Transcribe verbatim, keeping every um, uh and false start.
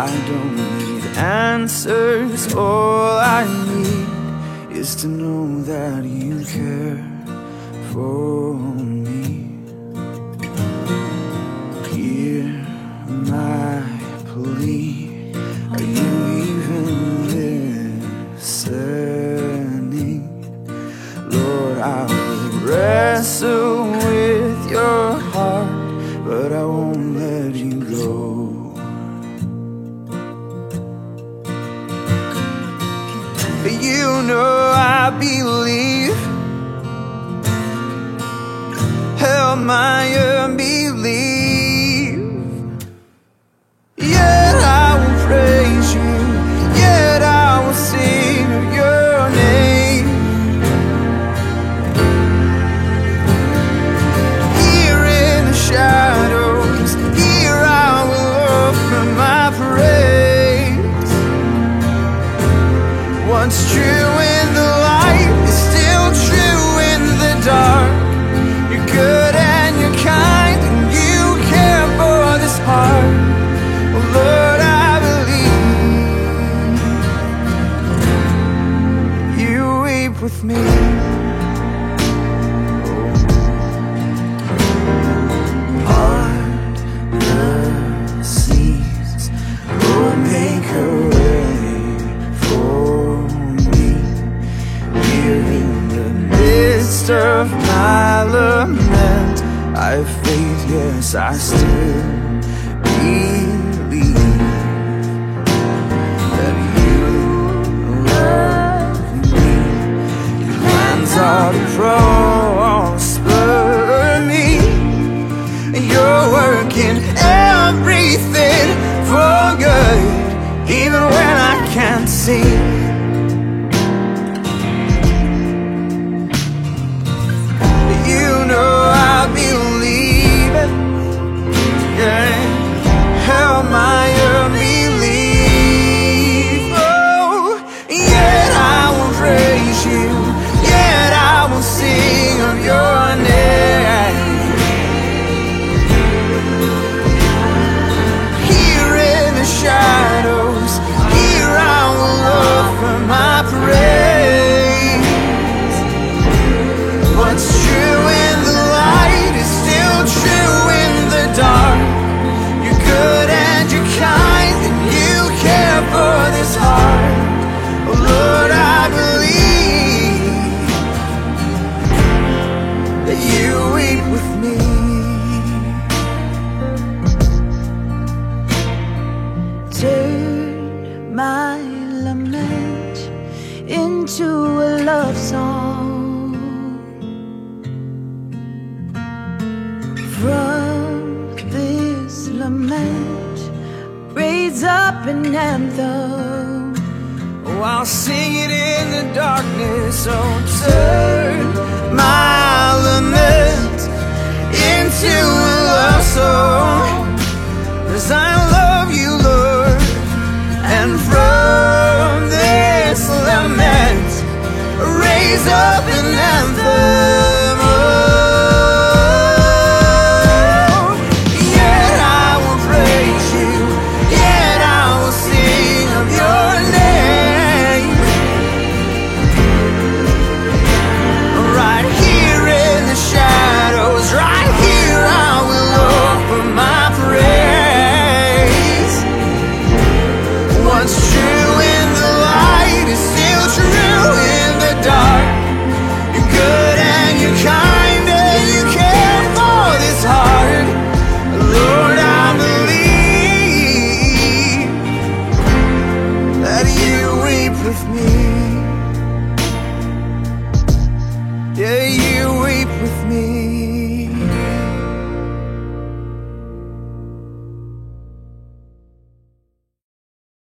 I don't need answers. All I need is to know that you care for me. Hear my plea. Are you even listening? Lord, I will wrestle with your heart, but I won't let you go. You know I believe. Help my unbelief. Yet I will praise you. Yet I will sing your name. Here in the shadows, here I will offer my praise. What's true in the light is still true in the dark. You're good and you're kind and you care for this heart. Oh Lord, I believe. You weep with me. Part the seas, oh make a way for me. Here in the midst of my lament, I have faith, yes, I still believe that you love me. Your plans are to prosper me. You're working everything for good, even when I can't see. Help my unbelief. Oh, yet I will praise you. Yet I will sing of your name. Here in the shadows, here I will offer my praise. What's true in the light is still true in the dark. Good and you're kind and you care for this heart. Oh Lord, I believe that you weep with me. Turn my lament into a love song. From this lament, raise up an anthem. Oh, I'll sing it in the darkness. Oh, turn my lament into a love song, 'cause I love you, Lord. And from this lament, raise up an anthem. Oh, with me.